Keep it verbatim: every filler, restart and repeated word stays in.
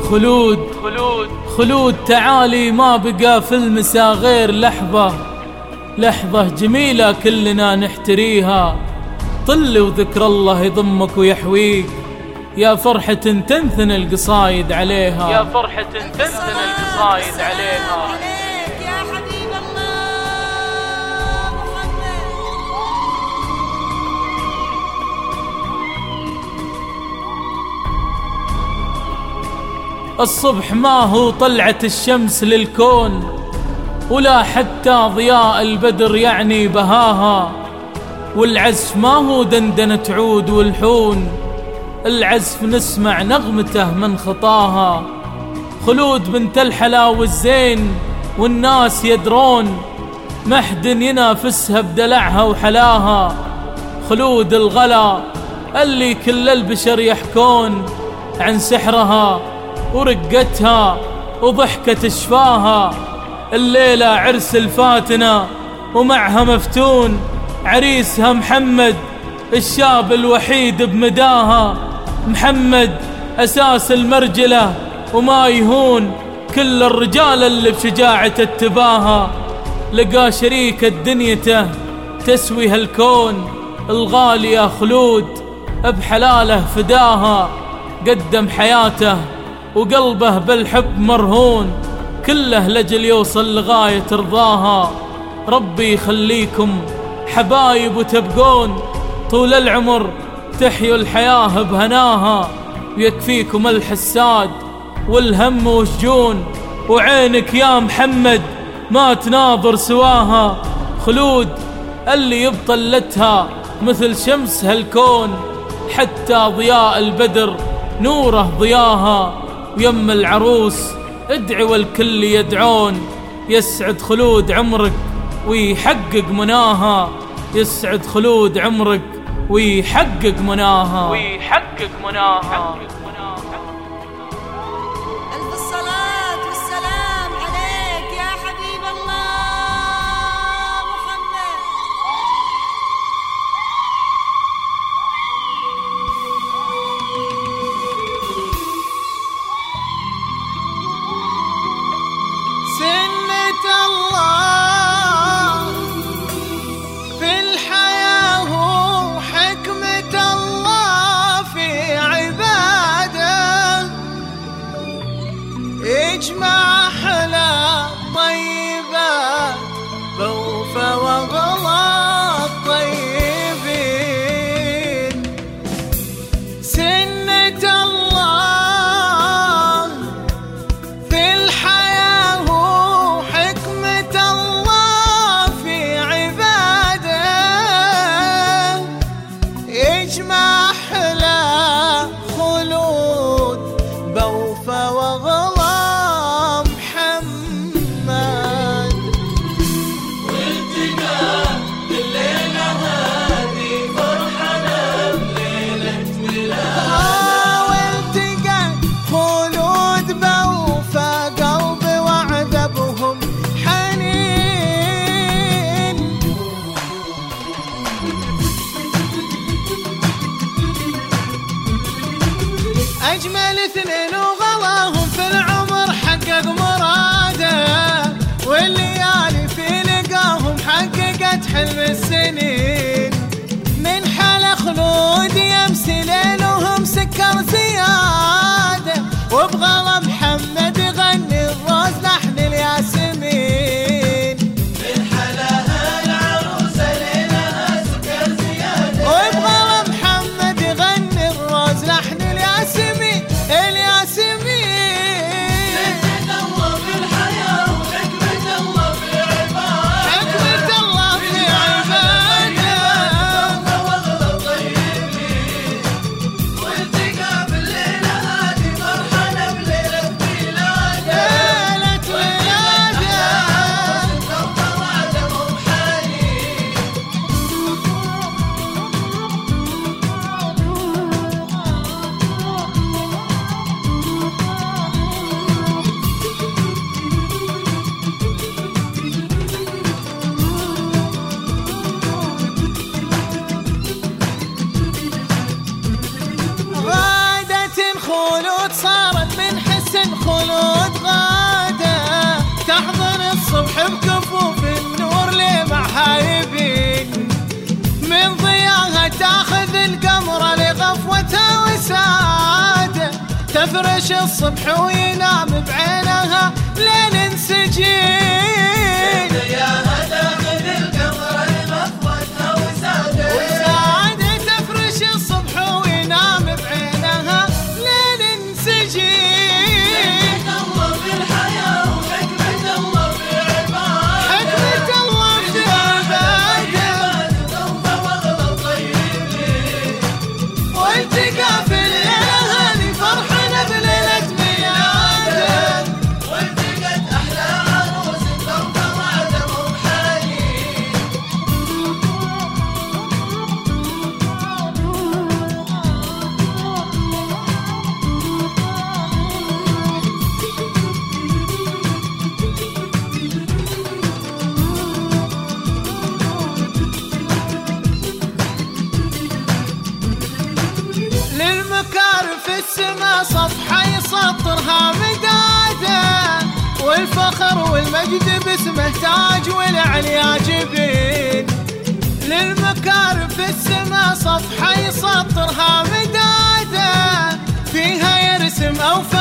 خلود خلود خلود تعالي، ما بقى في المساء غير لحظة، لحظة جميلة كلنا نحتريها. طل وذكر الله يضمك ويحويك، يا فرحة تنثني القصايد عليها، يا فرحة تنثني القصايد عليها. الصبح ما هو طلعة الشمس للكون، ولا حتى ضياء البدر يعني بهاها، والعزف ما هو دندنة عود والحون، العزف نسمع نغمته من خطاها. خلود بنت الحلا والزين والناس يدرون، محد ينافسها بدلعها وحلاها. خلود الغلا اللي كل البشر يحكون عن سحرها ورقتها وضحكة شفاها. الليلة عرس الفاتنة ومعها مفتون، عريسها محمد الشاب الوحيد بمداها. محمد أساس المرجلة وما يهون، كل الرجال اللي بشجاعة التباها. لقى شريكة دنيته تسوي هالكون، الغالية خلود بحلاله فداها. قدم حياته وقلبه بالحب مرهون، كله لجل يوصل لغاية رضاها. ربي يخليكم حبايب وتبقون طول العمر، تحيوا الحياة بهناها. ويكفيكم الحساد والهم وشجون، وعينك يا محمد ما تناظر سواها. خلود اللي يبطلتها مثل شمس هالكون، حتى ضياء البدر نوره ضياها. ويم العروس ادعي والكل يدعون، يسعد خلود عمرك ويحقق مناها. يسعد خلود عمرك ويحقق مناها، ويحقق مناها. ألف الصلاة والسلام عليك يا حبيب الله محمد. سنة الله في الحياة وحكمة الله في عباده، اجمع أحلى طيبات بوفى وغلا الطيبين. سنة الله في الحياة وحكمة الله في عباده، يجمع أحلى خلود بوفى وغلا محمد. والتقى بالليلة هذه فرحنا بليلة ميلاد. والتقى خلود بوفى قلبي وعذبهم حنين. أجمل اثنين وغلاهم في العمر حقق مراده، والليالي في لقاهم حققت حلم السنين. من حلا خلود يمس ليلهم سكر زياده، وبغلا محمد يغني الروز لحن الياسمين. من حلاها العروسة ليلها سكر زياده، وبغلا محمد يغني الروز لحن الياسمين الياسمين. سنة الله في الحياة وحكمة الله في عباده، حكمة الله في عباده وغلا الطيبين. والتقى بالليلة هذه فرحنا بليلة تفرش الصبح وينام بعينها لين انسجين يا هدى خذ القمر المفوتها وساده وساده تفرش الصبح وينام بعينها لين انسجين حكمة الله في الحياة وحكمة الله في عباده حكمة الله في عباده توبة واغلى الطيب لي والتقى في الليلة هذه فرحنا بليلة ميلاده والتقت أحلى عروس توبة وعدمهم حنين للمكارم في السما صفحة يسطرها مداده والفخر والمجد باسمه تاج والعليا جبين للمكارم في السما صفحة يسطرها مداده فيها يرسم أوفى